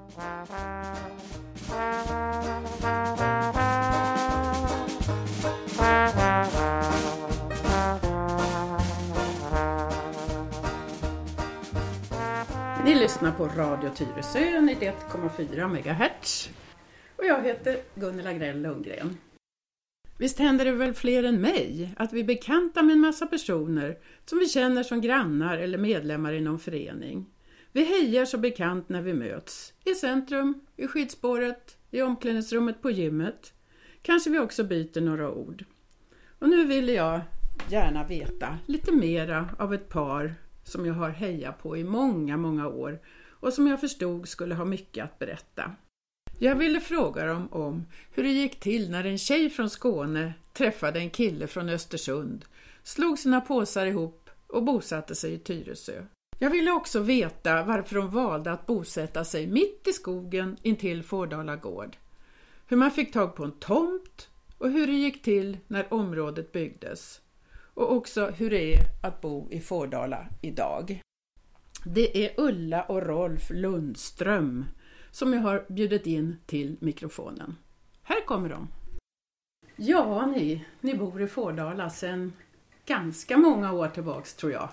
Ni lyssnar på Radio Tyresö 91,4 MHz och jag heter Gunilla Grell Lundgren. Visst händer det väl fler än mig att vi bekantar med en massa personer som vi känner som grannar eller medlemmar i någon förening. Vi hejar så bekant när vi möts, i centrum, i skidspåret, i omklädningsrummet på gymmet. Kanske vi också byter några ord. Och nu vill jag gärna veta lite mera av ett par som jag har hejat på i många, många år och som jag förstod skulle ha mycket att berätta. Jag ville fråga dem om hur det gick till när en tjej från Skåne träffade en kille från Östersund, slog sina påsar ihop och bosatte sig i Tyresö. Jag ville också veta varför de valde att bosätta sig mitt i skogen intill Fårdala gård. Hur man fick tag på en tomt och hur det gick till när området byggdes. Och också hur det är att bo i Fårdala idag. Det är Ulla och Rolf Lundström som jag har bjudit in till mikrofonen. Här kommer de. Ja, ni bor i Fårdala sedan ganska många år tillbaks tror jag.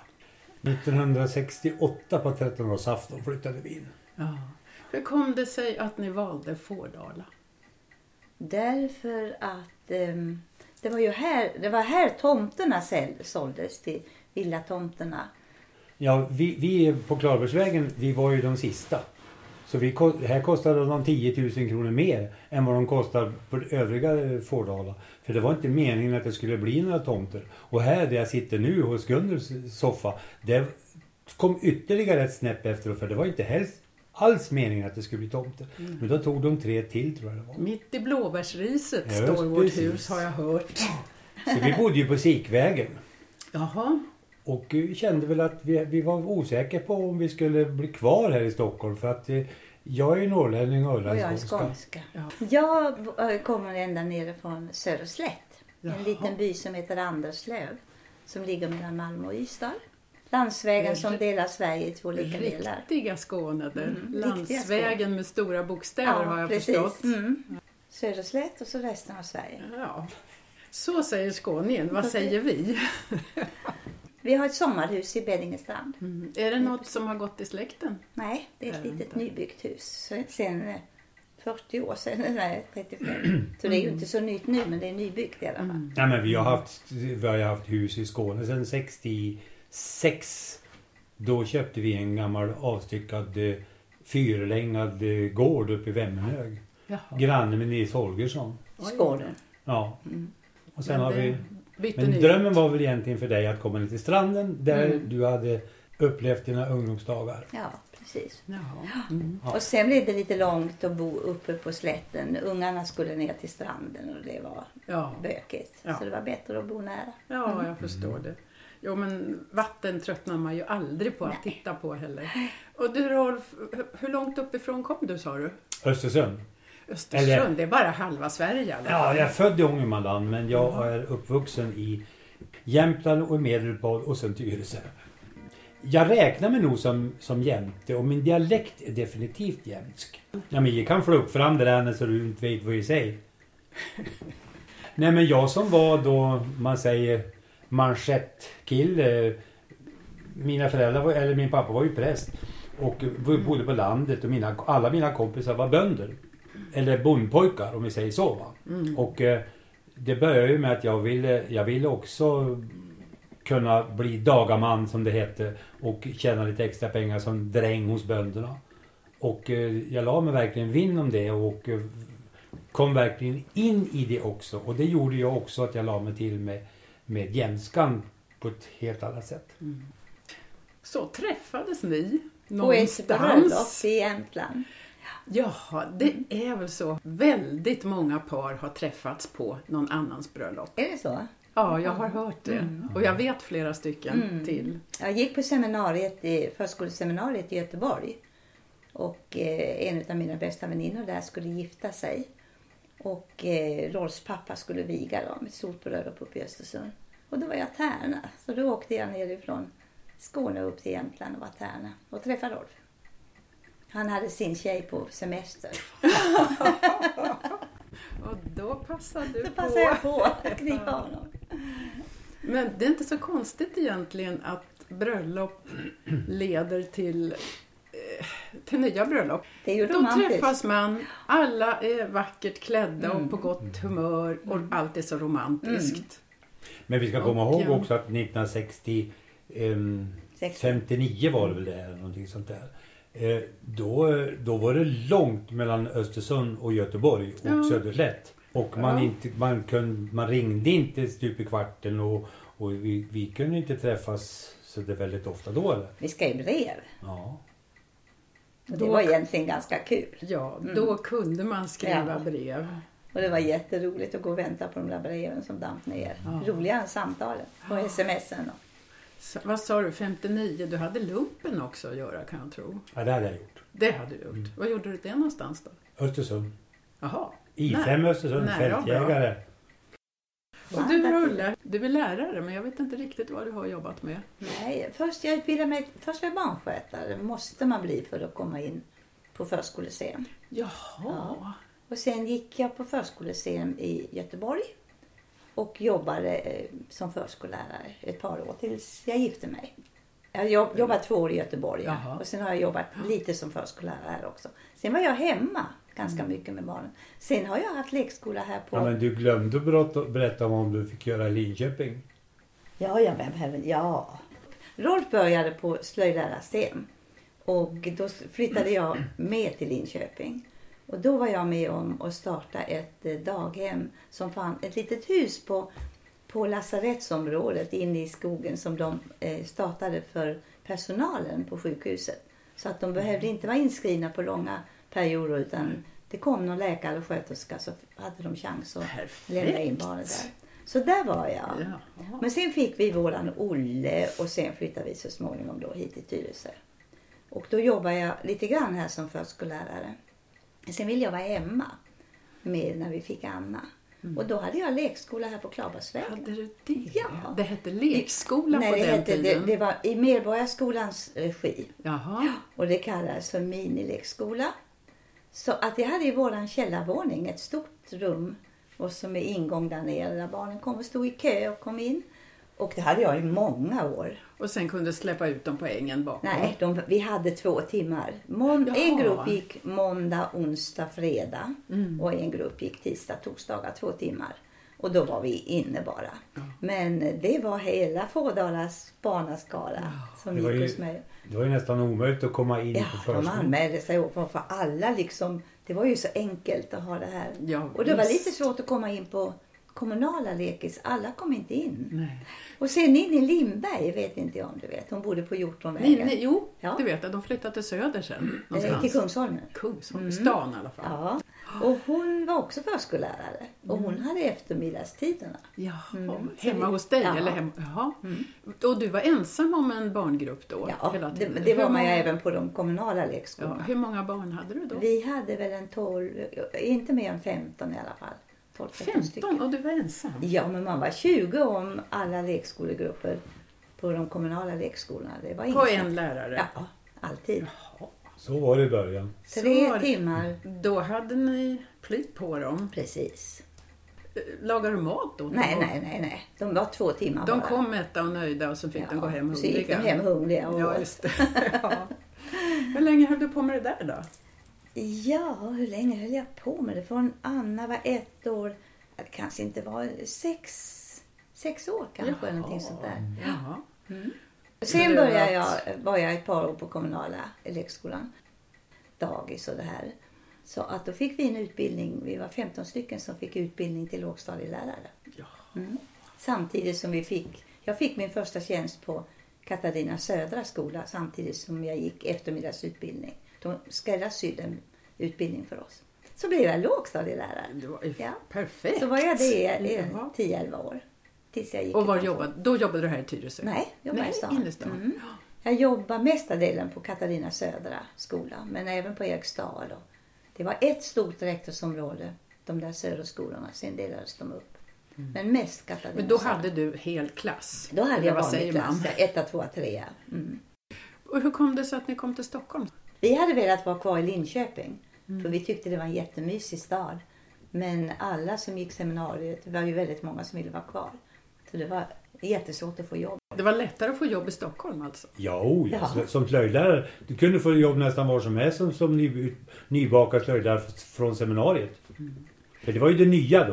1968 på 13-årsafton flyttade vi in. Ja. Hur kom det sig att ni valde Fårdala? Därför att det var här tomterna såldes till villatomterna. Ja, vi på Klarbergsvägen, vi var ju de sista. Så här kostade de 10 000 kronor mer än vad de kostar på övriga Fårdala. För det var inte meningen att det skulle bli några tomter. Och här där jag sitter nu hos Gunnels soffa, det kom ytterligare ett snäpp efter. För det var inte alls meningen att det skulle bli tomter. Men då tog de 3 till tror jag det var. Mitt i blåbärsriset står vårt hus har jag hört. Så vi bodde ju på Sikvägen. Jaha. Och kände väl att vi var osäkra på om vi skulle bli kvar här i Stockholm. För att jag är norrlänning och jag är skånska. Ja. Jag kommer ända nere från Söderslätt. En liten by som heter Anderslöv. Som ligger mellan Malmö och Ystad. Landsvägen som delar Sverige i 2 lika delar. Riktiga Skåne där. Landsvägen med stora bokstäver har jag förstått. Söderslätt och så resten av Sverige. Ja. Så säger skåningen. Vad säger vi? Vi har ett sommarhus i Beddingestrand. Är det något som har gått i släkten? Nej, det är ett litet nybyggt hus. Sen 40 år sedan, nej 35. Så det är ju inte så nytt nu, men det är nybyggt i alla fall. Nej, men vi har haft hus i Skåne sedan 66. Då köpte vi en gammal avstyckad fyrlängad gård uppe i Vemmenhög. Granne med Nils Holgersson. Skåne. Ja. Och sen har vi... Men drömmen var väl egentligen för dig att komma ner till stranden där du hade upplevt dina ungdomsdagar. Ja, precis. Ja. Och sen blev det lite långt att bo uppe på slätten. Ungarna skulle ner till stranden och det var bökigt. Ja. Så det var bättre att bo nära. Ja, jag förstår det. Jo, men vatten tröttnar man ju aldrig på att titta på heller. Och du Rolf, hur långt uppifrån kom du sa du? Östersund. Det är bara halva Sverige. Eller? Ja, jag är född i Ångermanland men jag är uppvuxen i Jämtland och Medelpad och sen Tyresö. Jag räknar mig nog som jämte och min dialekt är definitivt jämtsk. Ja, men jag kan få upp fram det där så du inte vet vad jag säger. Nej, men jag som var då, man säger manschettkille. Mina föräldrar min pappa var ju präst och bodde på landet och alla mina kompisar var bönder. Eller bondpojkar om vi säger så va. Och det började ju med att jag ville också kunna bli dagaman som det hette och tjäna lite extra pengar som dräng hos bönderna. Och jag la mig verkligen vinn om det och kom verkligen in i det också. Och det gjorde jag också att jag la mig till med jämskan på ett helt annat sätt. Så träffades ni någonstans i Jämtland. Jaha, det är väl så. Väldigt många par har träffats på någon annans bröllop. Är det så? Ja, jag har hört det. Och jag vet flera stycken till. Jag gick på förskoleseminariet i Göteborg. Och en av mina bästa väninnor där skulle gifta sig. Och Rolfs pappa skulle viga dem. Ett stort bröllop uppe i Östersund. Och då var jag tärna. Så då åkte jag nerifrån Skåne upp till Jämtland och var tärna. Och träffade Rolf. Han hade sin tjej på semester. Och då passade du Så passade jag på att knipa honom. Men det är inte så konstigt egentligen att bröllop leder till nya bröllop. Det är ju Då romantiskt. träffas man, alla är vackert klädda och på gott humör och allt är så romantiskt. Men vi ska komma ihåg också att 1960, 59 var det väl det, någonting sånt där. Då var det långt mellan Östersund och Göteborg och Söderslätt. Och man ringde inte stup i kvarten och vi kunde inte träffas så det väldigt ofta då, eller? Vi skrev brev. Ja. Och det var egentligen ganska kul. Ja, då kunde man skriva brev. Och det var jätteroligt att gå och vänta på de där breven som damp ner. Roligare än samtalen på sms'en. Så, vad sa du, 59? Du hade lumpen också att göra, kan jag tro. Ja, det hade jag gjort. Det hade du gjort. Vad gjorde du det någonstans då? Östersund. Jaha. I5 Östersund, fältjägare. Och du Ulla, du är lärare, men jag vet inte riktigt vad du har jobbat med. Nej, först var jag barnskötare. Måste man bli för att komma in på förskoleseum. Jaha. Ja. Och sen gick jag på förskoleseum i Göteborg. Och jobbade som förskollärare ett par år tills jag gifte mig. Jag jobbade 2 år i Göteborg. Ja. Och sen har jag jobbat lite som förskollärare här också. Sen var jag hemma ganska mycket med barnen. Sen har jag haft lekskola här på... Ja, men du glömde berätta om du fick göra i Linköping. Ja. Rolf började på slöjdlärarstem. Och då flyttade jag med till Linköping. Och då var jag med om att starta ett daghem som fann ett litet hus på lasarettsområdet inne i skogen som de startade för personalen på sjukhuset. Så att de behövde inte vara inskrivna på långa perioder utan det kom någon läkare och sköterska så hade de chans att lämna in barnet där. Så där var jag. Ja. Men sen fick vi våran Olle och sen flyttade vi så småningom då hit till Tyresö. Och då jobbade jag lite grann här som förskollärare. Sen ville jag vara hemma med när vi fick Anna. Och då hade jag lekskola här på Klabarsvägen. Hade du det? Ja. Det hette lekskola på den tiden? Det var i Medborgarskolans regi. Jaha. Ja, och det kallades för minilekskola. Så att jag hade i våran källarvåning ett stort rum. Och som är ingång där nere där barnen kom och stod i kö och kom in. Och det hade jag i många år. Och sen kunde släppa ut dem på ängen bakom? Nej, vi hade 2 timmar. En grupp gick måndag, onsdag, fredag. Och en grupp gick tisdag, torsdagar 2 timmar. Och då var vi inne bara. Ja. Men det var hela Fådalas barnaskara som gick hos mig. Det var ju nästan omöjligt att komma in på förskolan. Ja, de anmälde sig för alla liksom. Det var ju så enkelt att ha det här. Ja, och det var lite svårt att komma in på kommunala lekis. Alla kom inte in. Nej. Och sen in i Lindberg, vet inte jag om du vet. Hon bodde på Hjortonvägen. Jo, du vet att de flyttade till söder sen. Till Kungsholmen. Kungsholmen, stan i alla fall. Ja. Och hon var också förskollärare. Och hon hade eftermiddagstiderna. Ja, hemma hos dig eller hemma? Jaha. Och du var ensam om en barngrupp då? Ja, det var man ju även på de kommunala lekskolorna. Ja, hur många barn hade du då? Vi hade väl 12, inte mer än 15 i alla fall. 15 och du var ensam? Ja, men man var 20 om alla lekskolegrupper på de kommunala lekskolorna. Det var på en lärare? Ja, alltid. Jaha. Så var det i början. 3 timmar. Då hade ni plytt på dem? Precis. Lagar du mat då? Nej. De var 2 timmar de bara. kom mätta och nöjda och så fick de gå hem hungriga? Så gick de hem hungriga. Ja, just det. Ja. Hur länge höll du på med det där då? Ja, hur länge höll jag på med det? Från Anna var 1 år. Det kanske inte var 6 år kanske. Någonting sånt där. Jaha. Sen var jag ett par år på kommunala lekskolan. Dagis och det här. Så att då fick vi en utbildning. Vi var 15 stycken som fick utbildning till lågstadielärare. Ja. Samtidigt som jag fick min första tjänst på Katarina Södra skola. Samtidigt som jag gick eftermiddagsutbildning. De skräddarsydde en utbildning för oss. Så blev jag lågstadielärare. Det var perfekt. Så var jag det i 10-11 år. Tills jag gick. Och då jobbade du här i Tyresö? Nej, jag jobbade i stan. Jag jobbade mestadelen på Katarina Södra skola. Men även på Eriksdal. Det var ett stort rektorsområde. De där söderskolorna. Sen delades de upp. Men mest Katarina. Men då hade du hel klass? Då hade jag vanlig klass. 1, 2, 3. Och hur kom det så att ni kom till Stockholm? Vi hade velat vara kvar i Linköping. För vi tyckte det var en jättemysig stad. Men alla som gick seminariet, det var ju väldigt många som ville vara kvar. Så det var jättesvårt att få jobb. Det var lättare att få jobb i Stockholm alltså? Ja. Som slöjdlärare. Du kunde få jobb nästan var som helst som nybakad slöjdlärare från seminariet. För det var ju det nya då.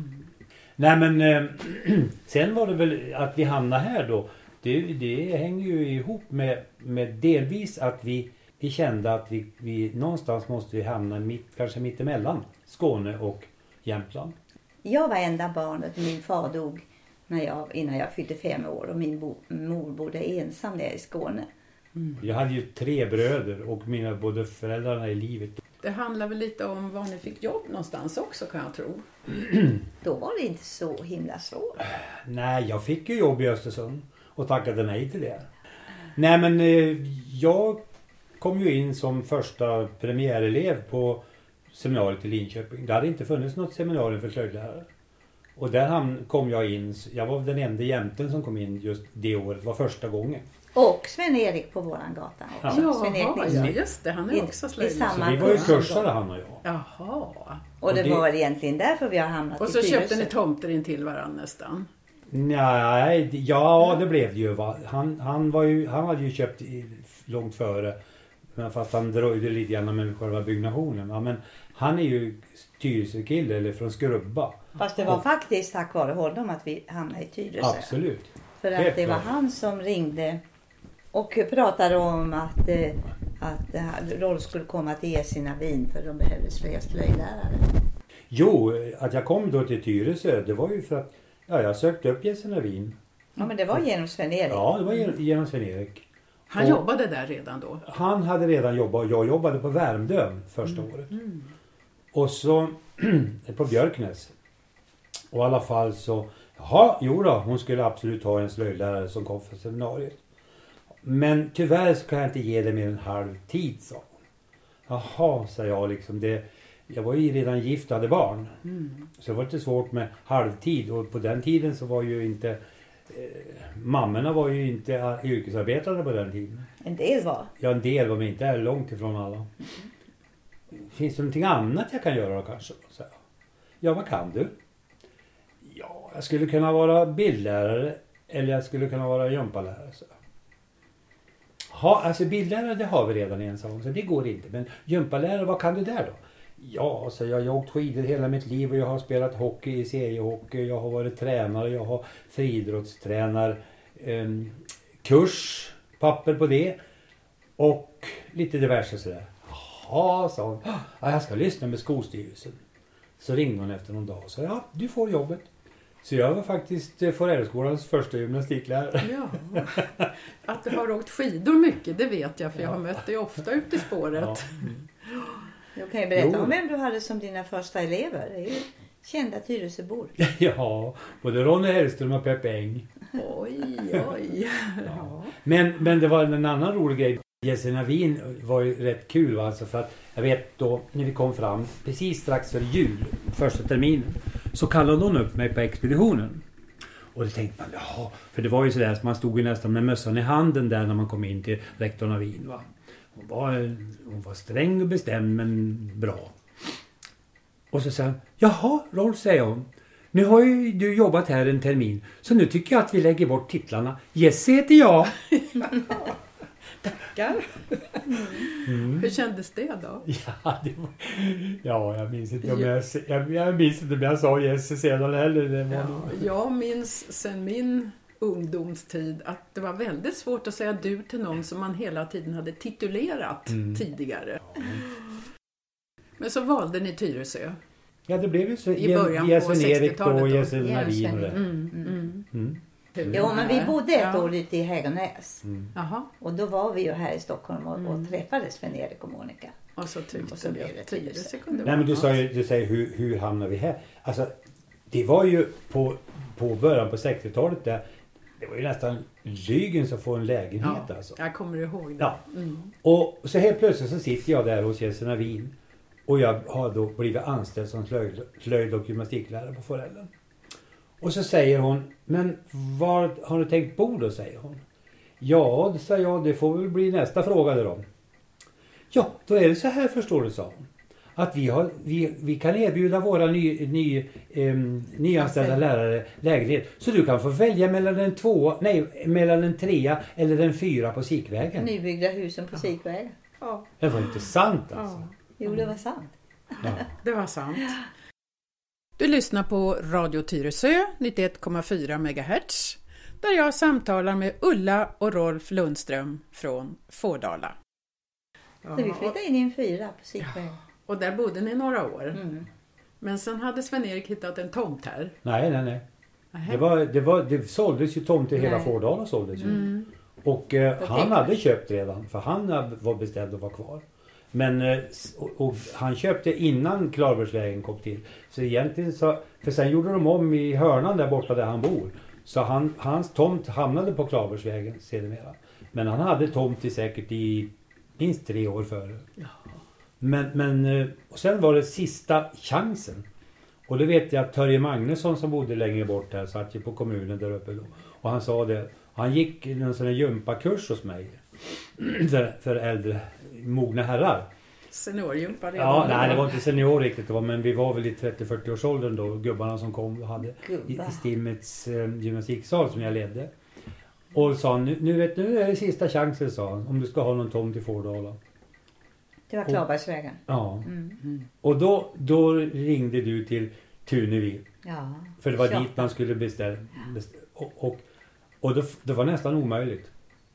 Nej men sen var det väl att vi hamnade här då. Det hänger ju ihop med delvis att vi kände att vi någonstans måste hamna kanske mitt emellan Skåne och Jämtland. Jag var enda barnet. Min far dog innan jag fyllde 5 år. Och min mor bodde ensam där i Skåne. Jag hade ju 3 bröder och mina både föräldrarna i livet. Det handlar väl lite om var ni fick jobb någonstans också, kan jag tro. Då var det inte så himla svårt. Nej, jag fick ju jobb i Östersund och tackade nej till det. Nej men jag kom ju in som första premiärelev på seminariet i Linköping. Det hade inte funnits något seminarium för slöjdlärare. Och där kom jag in. Jag var den enda jämten som kom in just det året. Det var första gången. Och Sven-Erik på våran gata också. Ja, just det. Han är också slöjdlärare. Så vi var ju kursare, han och jag. Jaha. Och det var väl egentligen därför vi har hamnat och i så Tyresö. köpte ni tomter in till varandra nästan. Nej, det blev det ju. Han hade ju köpt långt före. Men fast han dröjde lite grann med själva byggnationen. Ja, men han är ju Tyresö-kille eller från Skrubba. Fast det var faktiskt tack vare honom att vi hamnade i Tyresö. Absolut. För att det var han som ringde och pratade om att Rolf skulle komma till Gässina Vin för de behövdes fler slöjdlärare. Jo, att jag kom då till Tyresö, det var ju för att jag sökte upp Gässina Vin. Ja, men det var genom Sven-Erik. Ja, det var genom Sven-Erik. Han jobbade där redan då? Han hade redan jobbat. Jag jobbade på Värmdön första året. Och så på Björknäs. Och i alla fall så... hon skulle absolut ha en slöjdlärare som kom för seminariet. Men tyvärr så kan jag inte ge det mer än halv tid, sa hon. Jaha, sa jag liksom. Jag var ju redan gift och hade barn. Så det var lite svårt med halvtid. Och på den tiden så var ju inte... mammorna var ju inte yrkesarbetare på den tiden. En del var. Ja, en del var, men inte långt ifrån alla. Finns det någonting annat jag kan göra då kanske? Så, ja, vad kan du? Ja, jag skulle kunna vara bildlärare eller jag skulle kunna vara gympalärare. Så. Ja, alltså bildlärare det har vi redan i en salong så det går inte. Men gympalärare, vad kan du där då? Ja, så jag har åkt skidor hela mitt liv och jag har spelat hockey i seriehockey. Jag har varit tränare, jag har friidrottstränar, kurs, papper på det och lite diverse sådär. Jaha, sa hon. Ja, jag ska lyssna med skolstyrelsen. Så ringde hon efter någon dag och sa, ja, du får jobbet. Så jag var faktiskt Forellskolans första gymnastiklärare. Ja, att du har åkt skidor mycket, det vet jag för jag har mött dig ofta ute i spåret. Ja. Jag kan ju berätta om vem du hade som dina första elever. Det är ju kända Tyresöbor. Ja, både Ronny Hellström och Peppe Eng. Oj. Ja. Men det var en annan rolig grej. Gässina Vin var ju rätt kul alltså för att jag vet då när vi kom fram precis strax före jul, första terminen, så kallade hon upp mig på expeditionen. Och då tänkte man, jaha, för det var ju sådär att man stod ju nästan med mössan i handen där när man kom in till rektorn av Vin, va. Hon var sträng och bestämd men bra. Och så sa hon, jaha Rolf, säger hon. Nu har ju du jobbat här en termin. Så nu tycker jag att vi lägger bort titlarna. Jesse heter jag. Tackar. Hur kändes det då? Jag minns inte om jag minns inte om jag sa Jesse sedan heller. Jag minns sen min ungdomstid att det var väldigt svårt att säga du till någon som man hela tiden hade titulerat tidigare. Men så valde ni Tyresö. Ja, det blev ju så i början på 60-talet och Gässina Vin och det. Jo, men vi bodde ett år ute i Hägernäs. Jaha. Och då var vi ju här i Stockholm och träffades Sven-Erik och Monica. Och så tyckte vi att Tyresö kunde vara. Nej, men du säger hur hamnar vi här? Alltså, det var ju på början på 60-talet där. Det var ju nästan lygen som får en lägenhet alltså. Jag kommer ihåg det. Ja. Och så helt plötsligt så sitter jag där hos Gässina Vin. Och jag har då blivit anställd som slöjd- och gymnastiklärare på Forellen. Och så säger hon, men var har du tänkt bo då, säger hon. Ja, det säger jag, det får väl bli nästa fråga då. Ja, då är det så här, förstår du, sa hon. Att vi kan erbjuda våra nyanställda lärare lägenhet. Så du kan få välja mellan en 3 eller en 4 på Sikvägen. Nybyggda husen på Sikvägen. Ja. Det var inte sant alltså. Ja. Jo, det var sant. Ja. Det var sant. Du lyssnar på Radio Tyresö 91,4 MHz där jag samtalar med Ulla och Rolf Lundström från Fårdala. Så vi flyttade in i en 4 på Sikvägen. Och där bodde ni några år. Mm. Men sen hade Sven-Erik hittat en tomt här. Nej. Det såldes ju tomt i hela Fårdala såldes ju. Mm. Och han hade köpt redan, för han var beställd att vara kvar. Men och han köpte innan Klarbergsvägen kom till. Så egentligen så, för sen gjorde de om i hörnan där borta där han bor. Så hans tomt hamnade på Klarbergsvägen sedermera. Men han hade tomt säkert i minst 3 år före. Ja. Men och sen var det sista chansen. Och det vet jag att Törje Magnusson som bodde längre bort här satt ju på kommunen där uppe då. Och han sa det, han gick en sån här gympakurs hos mig. för äldre mogna herrar. Seniorgympa redan. Ja, nej det var inte senior riktigt, men vi var väl i 30-40-årsåldern då. Gubbarna som kom och hade i Stimmets gymnastiksal som jag ledde. Och sa nu är det sista chansen, sa han, om du ska ha någon tomt i Fårdala. Det var Klarbergsvägen. Ja. Och då ringde du till Tunevik. Ja. För det var dit man skulle beställa. Och det var nästan omöjligt.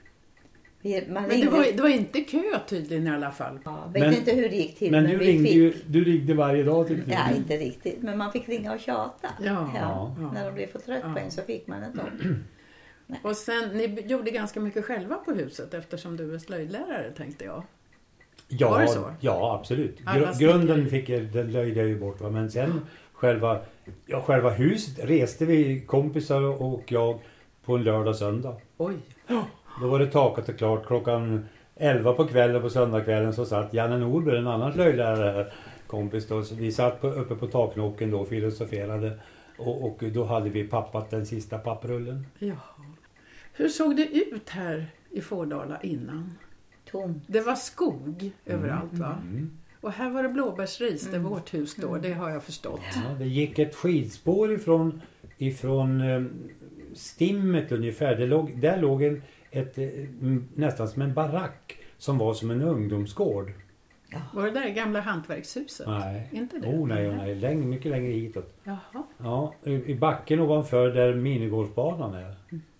Men det var inte kö tydligen i alla fall. Ja, vet inte hur det gick till. Men du ringde varje dag till Tunevik. Ja, inte riktigt. Men man fick ringa och tjata. Ja. När de blev för trött på en så fick man en tomt. Och sen, ni gjorde ganska mycket själva på huset eftersom du är slöjdlärare, tänkte jag. Ja, var det så? Ja, absolut. Grunden den löjde jag ju bort. Va? Men sen själva huset reste vi kompisar och jag på en lördag och söndag. Oj. Då var det takat och klart. Klockan 11 på kvällen på söndagskvällen så satt Janne Norberg, en annan slöjdlärare, kompis då. Så vi satt uppe på taknocken då och filosoferade. Och då hade vi pappat den sista papprullen. Ja. Hur såg det ut här i Fårdala innan? Tom. Det var skog överallt, va? Och här var det blåbärsris, det var vårt hus då, det har jag förstått. Ja, det gick ett skidspår ifrån Stimmet ungefär. Där låg ett nästan som en barack som var som en ungdomsgård. Ja. Var det där gamla hantverkshuset? Nej. Inte det? Nej. Mycket längre hitåt. Jaha. Ja, i backen ovanför där minigolfbanan är.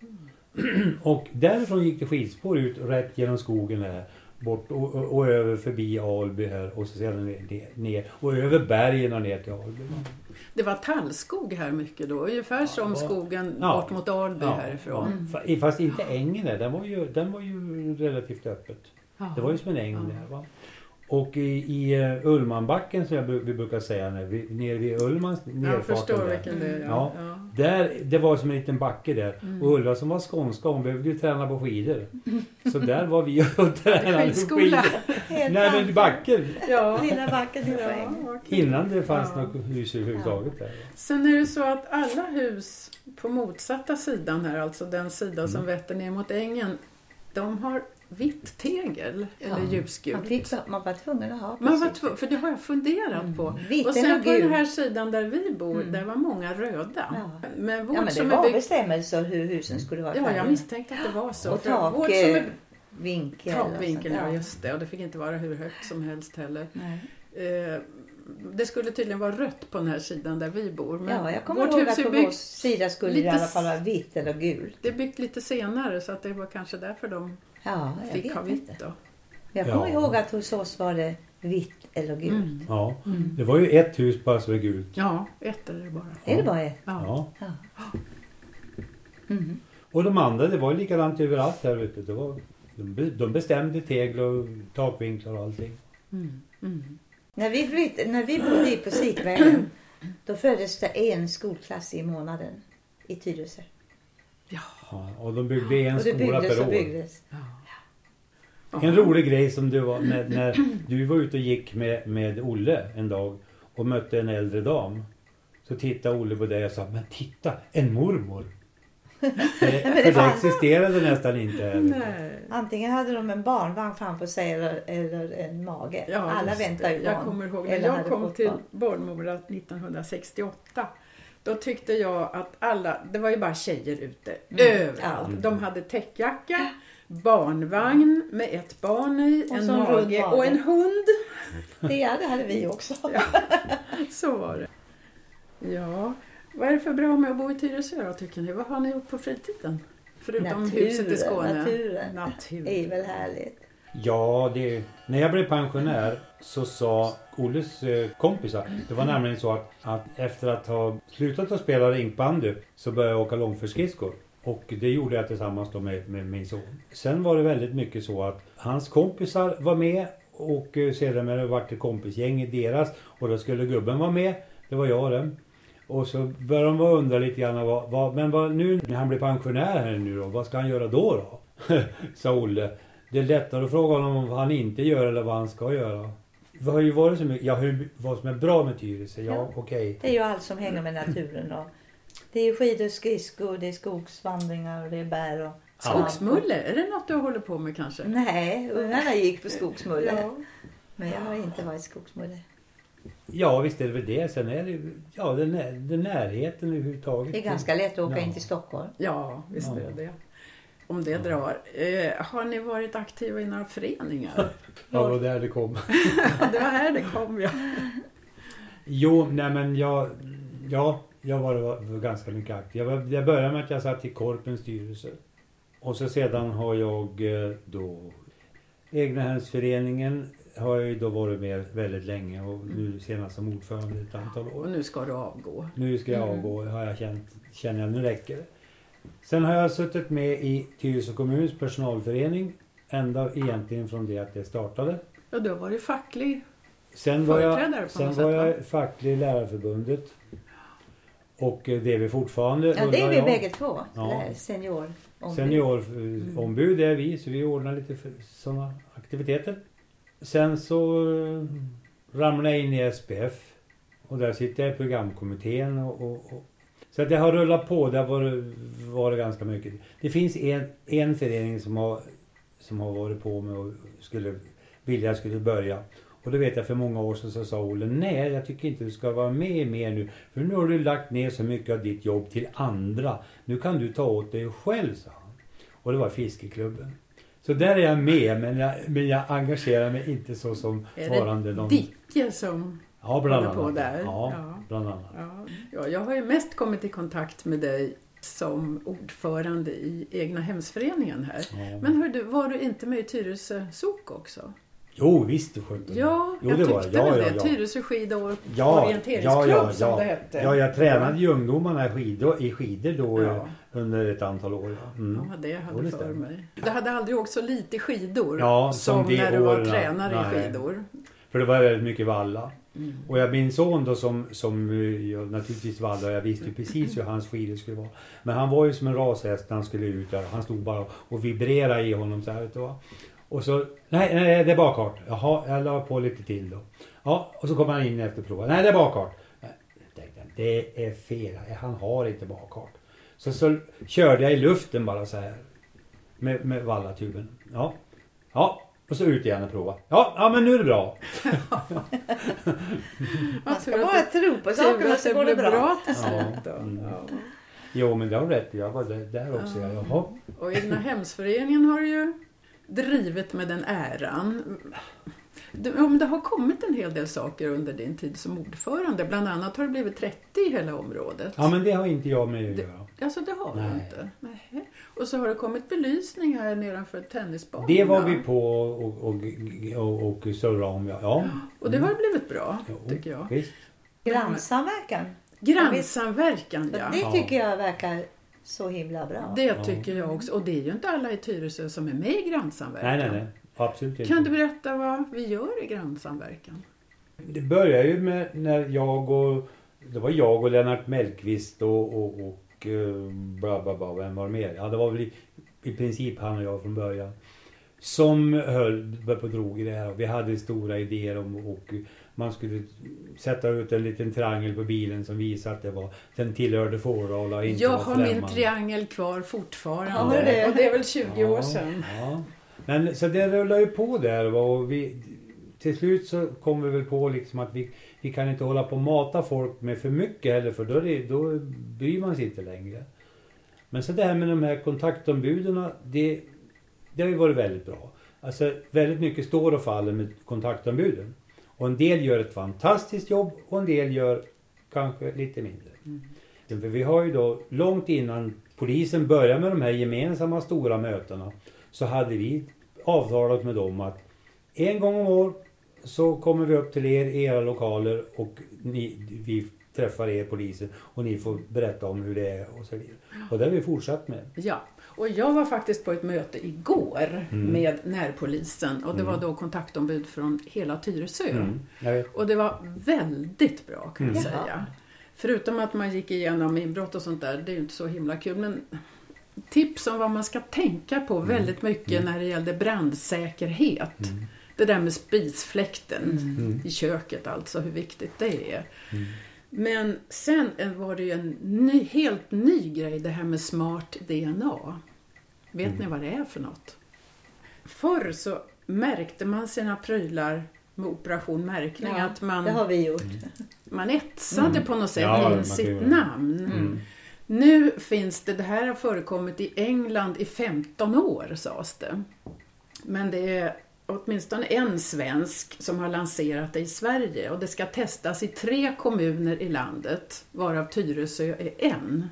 Och därifrån gick det skidspår ut rätt genom skogen här. Bort och över förbi Alby här och så sedan ner och över bergen och ner till Alby. Det var tallskog här mycket då, ungefär som skogen bort mot Alby härifrån. Ja. Fast inte ängen där, den var ju relativt öppet. Ja. Det var ju som en äng där, va. Och i Ullmanbacken som vi brukar säga nere vid Ullmans nerfarten. Jag förstår vilken det är. Ja. Där, det var som en liten backe där. Och Ulla som var skånska, hon behövde ju träna på skidor. Så där var vi och tränade på skidor. Nej, men i backen. Ja, lilla backen. Innan det fanns något hus överhuvudtaget där. Sen är det så att alla hus på motsatta sidan här, alltså den sidan som vetter ner mot ängen, de har vitt tegel eller ljusgult. Man var tvungen att ha. För det har jag funderat på. Vitt och sen och på den här sidan där vi bor, där var många röda. Ja. Men men det var bestämmelser hur husen skulle vara färdiga. Ja, jag misstänkte att det var så. Och takvinkel. Takvinkel, ja just det. Och det fick inte vara hur högt som helst heller. Det skulle tydligen vara rött på den här sidan där vi bor. Men jag kommer ihåg att på vår sida skulle det i alla fall vara vitt eller gult. Det är byggt lite senare så att det var kanske därför de fick ha vitt då. Jag kommer ihåg att hos oss var det vitt eller gult. Ja, det var ju ett hus bara så det är gult. Ja, ett är det bara. Är det bara ett? Ja. Och de andra, det var likadant överallt här ute. Det var, de bestämde tegel och takvinklar och allting. När vi bodde på Sikvägen, då föddes det en skolklass i månaden i Tyresö. Ja, och de byggde en skola per år. Byggdes. En rolig grej som det var när du var ute och gick med Olle en dag och mötte en äldre dam. Så tittade Olle på dig och sa, men titta, en mormor. För det existerade nästan inte. Nej. Antingen hade de en barnvagn framför sig eller en mage. Ja, Alla just väntar ju det. barn. Jag kommer ihåg när Eller jag hade kom fått till barn. Bollmora 1968. Då tyckte jag att alla, det var ju bara tjejer ute överallt. Ja. De hade täckjacka, barnvagn med ett barn i, Och en så en rund mage mage. och en hund. Det hade vi också. Så var det. Ja, vad är det för bra med att bo i Tyresö då, tycker ni? Vad har ni gjort på fritiden? Förutom huset i Skåne. Naturen är väl härligt. Ja, när jag blev pensionär så sa Olles kompisar, det var nämligen så att efter att ha slutat att spela rinkbandy så började jag åka långfärdsskridskor. Och det gjorde jag tillsammans då med min son. Sen var det väldigt mycket så att hans kompisar var med och sedan det var ett kompisgäng i deras och då skulle gubben vara med, det var jag det. Och så började de undra lite grann, nu när han blir pensionär här nu då, vad ska han göra då? Sa Olle. Det är lättare att fråga honom vad han inte gör eller vad han ska göra. Det har ju varit så mycket, vad som är bra med Tyresö, okej. Det är ju allt som hänger med naturen. Och det är skidor, skridskor, det är skogsvandringar och det är bär och... Skogsmulle, är det något du håller på med kanske? Nej, ungarna gick på skogsmulle. Ja. Men jag har inte varit skogsmulle. Ja, visst är det väl det. Sen är det närheten överhuvudtaget. Det är ganska lätt att åka in till Stockholm. Ja, visst är det. Om det drar. Har ni varit aktiva i några föreningar? Ja, det var där det kom. Det var här det kom, ja. Jo, nej men jag var ganska mycket aktiv. Jag började med att jag satt i Korpens styrelse. Och så sedan har jag då Egnahemsföreningen har jag ju då varit med väldigt länge och nu senast som ordförande ett antal år. Och nu ska du avgå. Nu ska jag avgå, har jag känner jag, nu räcker det. Sen har jag suttit med i Tyresö kommuns personalförening ända egentligen från det att det startade. Ja, du har varit facklig Sen var företrädare på något sätt, jag facklig i Lärarförbundet. Och det är vi fortfarande. Ja, det är vi bägge två. Ja. Seniorombud är vi, så vi ordnar lite sådana aktiviteter. Sen så ramlade jag in i SPF. Och där sitter jag i programkommittén. Så att det har rullat på, det var det ganska mycket. Det finns en förening som har varit på med och skulle börja. Och det vet jag för många år sedan så sa Olle, nej jag tycker inte du ska vara med mer nu. För nu har du lagt ner så mycket av ditt jobb till andra. Nu kan du ta åt dig själv, sa han. Och det var fiskeklubben. Så där är jag med, men jag engagerar mig inte så som varande någon... Är det Dicke som håller på där? Ja, bland annat. Ja, jag har ju mest kommit i kontakt med dig som ordförande i Egnahemsföreningen här. Ja. Men var du inte med i Tyresö SOK också? Jo, visst du skötte. Ja, jag tyckte väl det. Tyresö skid- och orienteringsklubb som det hette. Ja, jag tränade ju ungdomarna i skidor då under ett antal år. Ja, det hade för mig. Du hade aldrig åkt så lite skidor som när du var tränare i skidor. För det var väldigt mycket valla. Och min son då som jag naturligtvis vallade, jag visste ju precis hur hans skidor skulle vara. Men han var ju som en rashäst när han skulle ut där. Han stod bara och vibrerade i honom så här, vet du va. Och så, nej det är bakkart. Jaha, jag la på lite till då. Ja, och så kommer han in efter provet. Nej, det är bakkart. Det är fel, han har inte bakkart. Så körde jag i luften bara så här. Med vallatuben. Ja, och så ut igen och prova. Ja, men nu är det bra. Man ska bara tro på saker så går det bra till slut då. Jo, men det har rätt. Jag var där också. Jaha. Och Egnahemsföreningen har ju drivit med den äran. Det har kommit en hel del saker under din tid som ordförande. Bland annat har det blivit 30 i hela området. Ja, men det har inte jag med att göra. Alltså det har du inte? Nej. Och så har det kommit belysning här nedanför tennisbanan. Det var vi på och surra om. Ja. Och det har blivit bra, tycker jag. Visst. Grannsamverkan, ja. Det tycker jag verkar så himla bra. Det tycker jag också. Och det är ju inte alla i Tyresö som är med i grannsamverkan. Nej. Absolut inte. Kan du berätta vad vi gör i grannsamverkan? Det började ju med när det var jag och Lennart Mellqvist och bla bla bla, vem var mer? Ja, det var väl i princip han och jag från början. som började på drog i det här. Vi hade stora idéer om och man skulle sätta ut en liten triangel på bilen som visade att den tillhörde Fårdala och inte Jag var har främmande. min triangel kvar fortfarande. Ja, och det är väl 20 år sedan. Ja. Men så det rullar ju på där och till slut så kom vi väl på liksom att vi kan inte hålla på och mata folk med för mycket heller, för då bryr man sig inte längre. Men så det här med de här kontaktombuden, det har ju varit väldigt bra. Alltså väldigt mycket står och faller med kontaktombuden. Och en del gör ett fantastiskt jobb och en del gör kanske lite mindre. För vi har ju då långt innan polisen började med de här gemensamma stora mötena så hade vi avtalat med dem att en gång om år så kommer vi upp till er i era lokaler och vi träffar er polisen och ni får berätta om hur det är och så vidare. Och det har vi fortsatt med. Ja, och jag var faktiskt på ett möte igår med närpolisen och det var då kontaktombud från hela Tyresö. Och det var väldigt bra kan jag säga. Förutom att man gick igenom inbrott och sånt där, det är ju inte så himla kul, men tips om vad man ska tänka på väldigt mycket när det gällde brandsäkerhet. Det där med spisfläkten i köket, alltså hur viktigt det är. Men sen var det ju en helt ny grej, det här med smart DNA. Vet ni vad det är för något? Förr så märkte man sina prylar med operation märkning. Ja, att man, det har vi gjort. Man etsade på något sätt in sitt namn. Nu finns det här har förekommit i England i 15 år sades det. Men det är åtminstone en svensk som har lanserat det i Sverige och det ska testas i 3 kommuner i landet, varav Tyresö är en.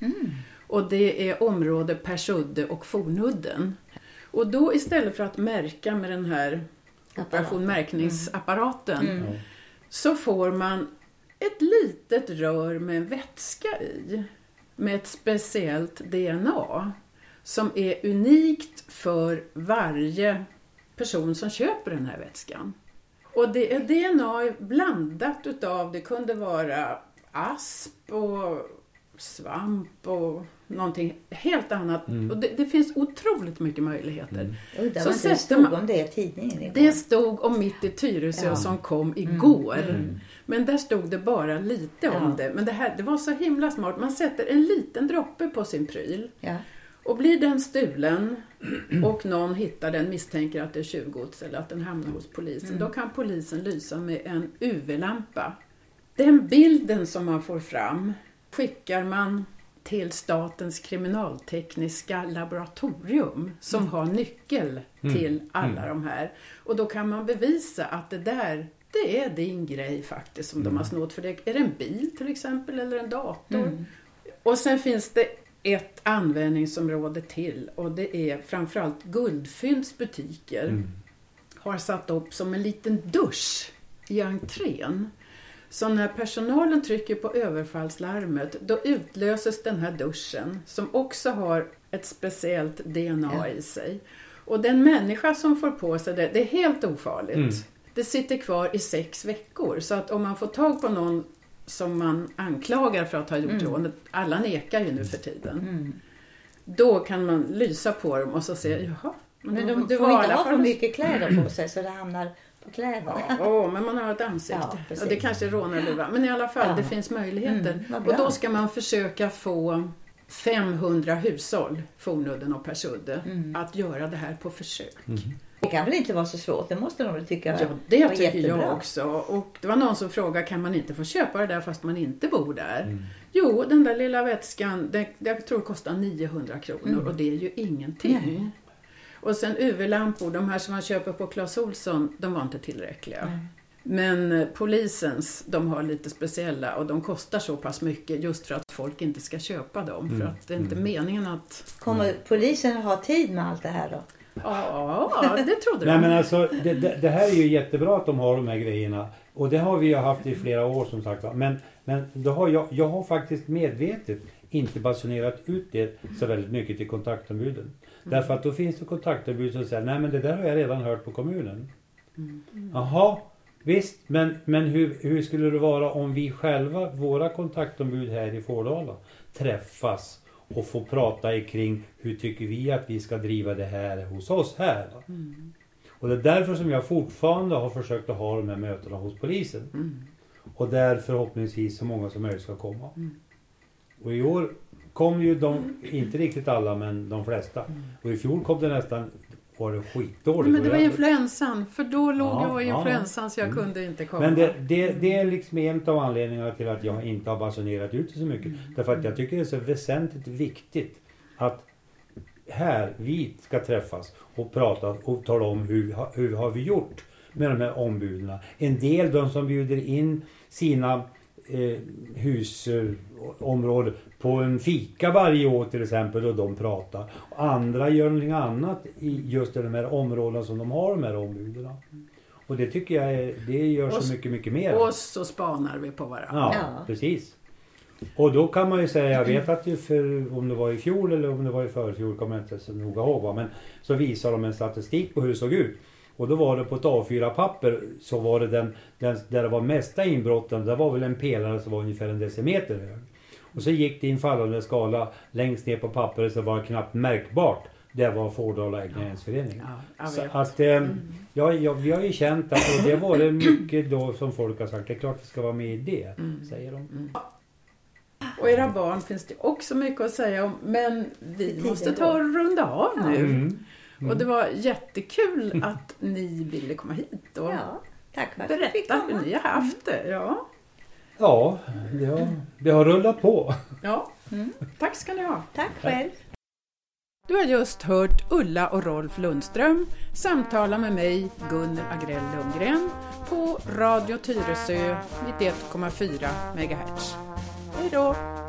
Och det är område Persudde och Fornudden. Och då istället för att märka med den här operationmärkningsapparaten så får man ett litet rör med en vätska i med ett speciellt DNA som är unikt för varje person som köper den här vätskan. Och det är DNA blandat utav, det kunde vara asp och svamp och någonting helt annat. Och det finns otroligt mycket möjligheter. Det var inte stod om det i tidningen igår. Det stod om Mitt i Tyresö som kom igår. Men där stod det bara lite om det. Men det var så himla smart. Man sätter en liten droppe på sin pryl. Ja. Och blir den stulen och någon hittar den, misstänker att det är tjuvgods eller att den hamnar hos polisen. Då kan polisen lysa med en UV-lampa. Den bilden som man får fram skickar man till Statens kriminaltekniska laboratorium som har nyckel till alla de här. Och då kan man bevisa att det är din grej faktiskt som de har snott. För det är en bil till exempel eller en dator. Och sen finns det ett användningsområde till och det är framförallt guldfyndsbutiker har satt upp som en liten dusch i entrén. Så när personalen trycker på överfallslarmet då utlöses den här duschen som också har ett speciellt DNA i sig. Och den människa som får på sig det är helt ofarligt. Det sitter kvar i 6 veckor så att om man får tag på någon som man anklagar för att ha gjort rånet, alla nekar ju nu för tiden. Då kan man lysa på dem och så säga, jaha. Men de får inte ha för mycket kläder på sig så det hamnar på kläderna. Ja, men man har ett ansikte. Ja, och det kanske är rånarluva. Men i alla fall, det finns möjligheter. Och då ska man försöka få 500 hushåll, Fornudden och Persudde, att göra det här på försök. Det kan väl inte vara så svårt, det måste de väl tycka Ja, det tycker jag också. Och det var någon som frågade, kan man inte få köpa det där fast man inte bor där? Jo, den där lilla vätskan, jag tror det kostar 900 kronor och det är ju ingenting. Och sen UV-lampor, de här som man köper på Clas Ohlson, de var inte tillräckliga. Men polisens, de har lite speciella och de kostar så pass mycket just för att folk inte ska köpa dem. För att det är inte meningen att... Kommer polisen ha tid med allt det här då? Ja, det trodde Nej, men alltså, det här är ju jättebra att de har de här grejerna. Och det har vi ju haft i flera år som sagt. Men då har jag har faktiskt medvetet inte basunerat ut det så väldigt mycket till kontaktombuden. Därför att då finns det kontaktombud som säger, nej men det där har jag redan hört på kommunen. Jaha, visst, men hur skulle det vara om vi själva, våra kontaktombud här i Fårdala, träffas och få prata kring hur tycker vi att vi ska driva det här hos oss här. Och det är därför som jag fortfarande har försökt att ha de här mötena hos polisen. Och där förhoppningsvis så många som möjligt ska komma. Och i år kom ju inte riktigt alla, men de flesta. Och i fjol kom det nästan, var det skitdåligt. Men det var influensan, för då låg jag i influensan så jag kunde inte komma. Men det är liksom en av anledningarna till att jag inte har basunerat ut det så mycket. Därför att jag tycker det är så väsentligt viktigt att vi ska träffas och prata och tala om hur har vi gjort med de här ombuden. En del de som bjuder in sina husområden på en fika varje år till exempel, och de pratar. Och andra gör någonting annat i just de här områdena som de har de här ombuden. Och det tycker jag det gör så mycket, mycket mer. Och så spanar vi på varandra. Ja, precis. Och då kan man ju säga, jag vet att om det var i fjol eller om det var i förfjol, kommer jag inte så noga ihåg, men så visar de en statistik på hur det såg ut. Och då var det på ett A4-papper så var det den där det var mesta inbrotten, där var väl en pelare som var ungefär 1 decimeter hög. Och så gick det i en fallande skala längst ner på pappret så var det knappt märkbart. Det var Fårdala ägnarängsförening. Ja, så att vi har ju känt att och det var det mycket då som folk har sagt. Det är klart det ska vara med i det, säger de. Och era barn finns det också mycket att säga om, men vi måste ta och runda av nu. Och det var jättekul att ni ville komma hit och tack för att du fick berätta komma. hur ni har haft det. Ja, det har rullat på. Ja, tack ska ni ha. Tack själv. Du har just hört Ulla och Rolf Lundström samtala med mig, Gunnel Agrell Lundgren, på Radio Tyresö 91,4 MHz. Hej då!